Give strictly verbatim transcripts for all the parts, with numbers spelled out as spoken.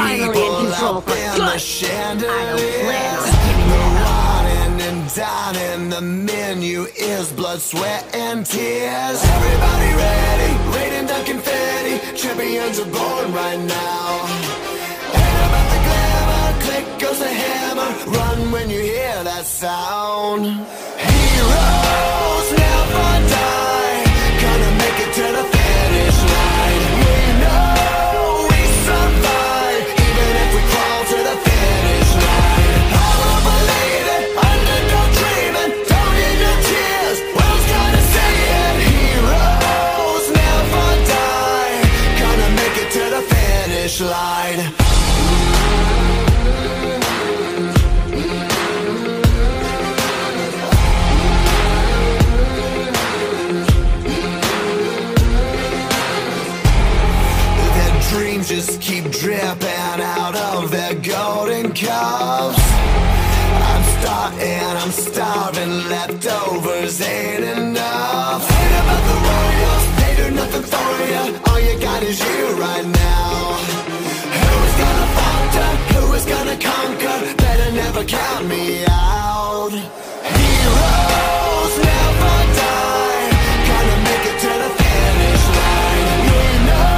finally in control for good. I don't plan on giving that up. And dining, the menu is blood, sweat, and tears. Everybody ready, raining down confetti. Champions are born right now. Ain't about the glamour, click goes the hammer. Run when you hear that sound. Heroes never die, gonna make it to the finish line. We know we survive, even if we crawl to the finish line. I won't believe it, underdog dreaming, don't need your tears, world's gonna say it. Heroes never die, gonna make it to the finish line. Just keep dripping out of their golden cups. I'm starting, I'm starving, leftovers ain't enough. Ain't about the royals, they do nothing for you. All you got is you right now. Who is gonna falter, who is gonna conquer? Better never count me out. Heroes never die, gonna make it to the finish line. We know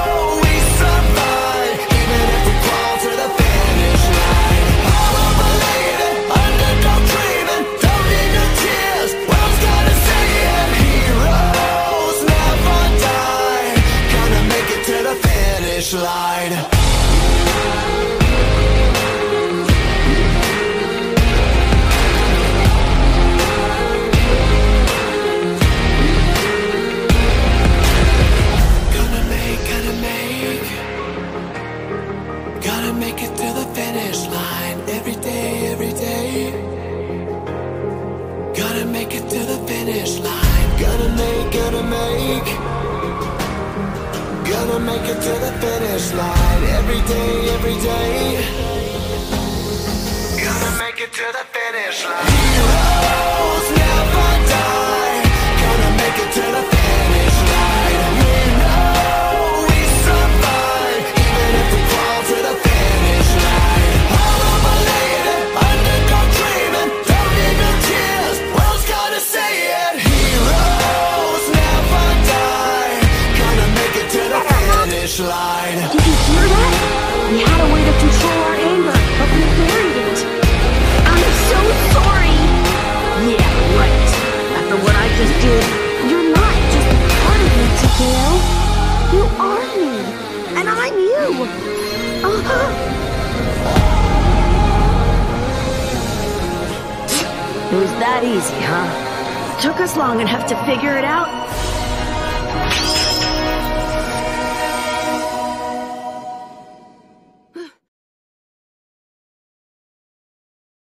line. Gonna make, gonna make, gotta make it to the finish line. Every day, every day, gotta make it to the finish line. Gotta make, gotta make, gonna make it to the finish line. Every day, every day, gonna make it to the finish line. Heroes never die, gonna make it to the finish line. We know we survive, even if we crawl to the finish line. I won't believe it, underdog dreaming, don't need no tears, world's gonna say it. Heroes never die, gonna make it to the finish line. Did you hear that? We had a way to control our anger, but we buried it. I'm so sorry. Yeah, right. After what I just did, you're not just a part of me, Takeo. You are me, and I'm you. Uh-huh. It was that easy, huh? Took us long enough to figure it out.